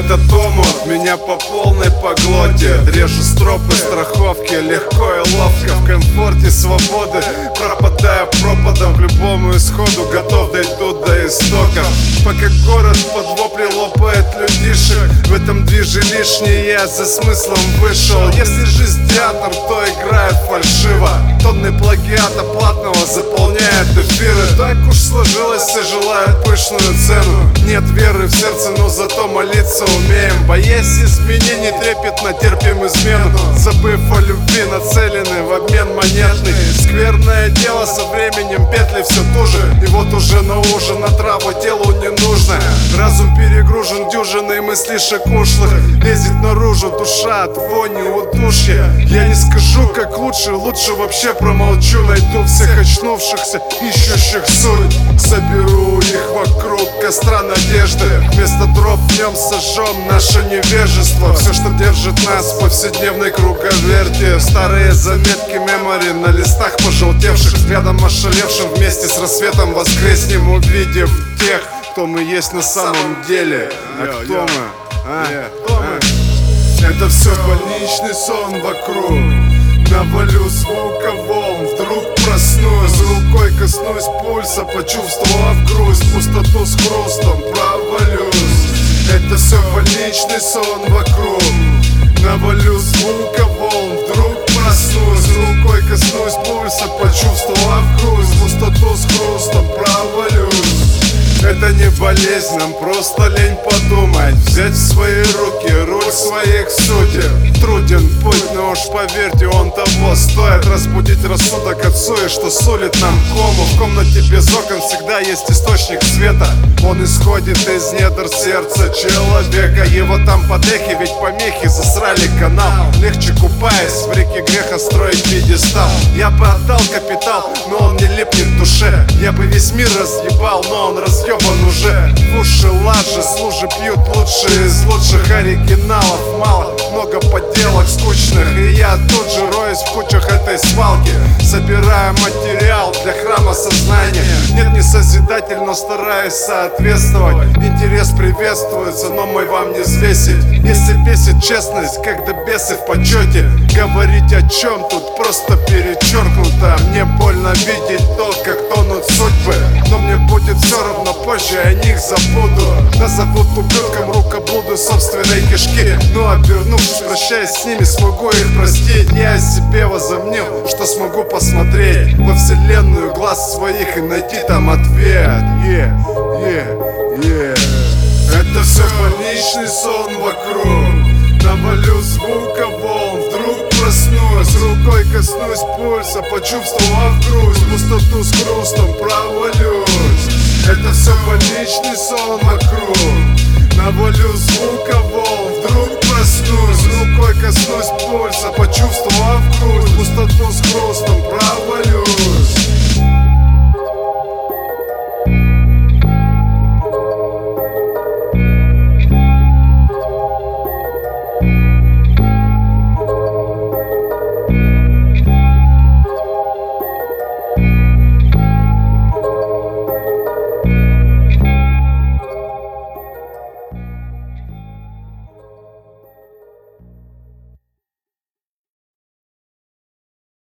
Этот омут меня по полной поглотит. Режу стропы страховки легко и ловко. В комфорте свободы пропадая пропадом. К любому исходу готов дойду до истоков. Пока город под вопли лопает людишек, в этом движе лишний я за смыслом вышел. Если жизнь театр, то играет фальшиво. Тонны плагиата платного заполняют эфиры. Так уж сложилось, все желают пышную цену. Нет веры в сердце, но зато молиться умеем. Боясь изменений, трепетно терпим измену. Забыв о любви, нацелены в обмен монетный. Скверное дело, со временем петли все туже. И вот уже на ужин, на траву телу не нужно. Разум перегружен дюжиной мыслишек ушлых. Лезет наружу душа от вони удушья. Я не скажу, как лучше вообще промолчу. Найду всех очнувшихся, ищущих суть. Соберу их вокруг костра надежды. Вместо дров в нем сожжем наше невежество. Все, что держит нас в повседневной круговерти. Старые заметки мемори на листах пожелтевших. Взглядом ошалевшим вместе с рассветом воскреснем, увидев тех, кто мы есть на самом деле. А кто мы? Это все больничный сон вокруг. Навалю звука волн, вдруг проснусь. Рукой коснусь пульса, почувствовав грусть. Пустоту с хрустом провалюсь. Это все больничный сон вокруг. Навалю звука волн, вдруг проснусь. Рукой коснусь пульса, почувствовав грусть. Пустоту с хрустом провалюсь. Это не болезнь, нам просто лень подумать. Взять в свои руки руль своих судеб. Труден путь, но уж поверьте, он того стоит. Разбудить рассудок от суе, что сулит нам кому. В комнате без окон всегда есть источник света. Он исходит из недр сердца человека. Его там потехи, ведь помехи засрали канал. Легче купаясь в реке греха строить пьедестал. Я бы отдал капитал, но он не липнет в душе. Я бы весь мир разъебал, но он разъебан уже. В уши лажи, служи пьют лучшие из лучших. Оригиналов мало, много подделок скучных. И я тут же роюсь в кучах этой свалки, собирая материал для храма сознания. Нет, не созидатель, но стараюсь соответствовать. Интерес приветствуется, но мой вам не взвесить. Если бесит честность, когда бесы в почете. Говорить о чем тут просто перечеркнуто. Мне больно видеть то, как тонут судьбы. Но мне будет все равно, позже о них забуду. Назовут ублюдком рукоблуды собственной кишки. Но обернувшись, прощаясь с ними, смогу их простить. Я о себе возомнил, что смогу посмотреть во вселенную глаз своих и найти там ответ. Это все больничный сон вокруг. Навалю звука волн, вдруг проснусь. Рукой коснусь пульса, почувствовав грусть. Пустоту с хрустом провалюсь. Это все больничный сон вокруг. Навалю звука волн, вдруг проснусь. Рукой коснусь пульса, почувствовав грусть. Пустоту с хрустом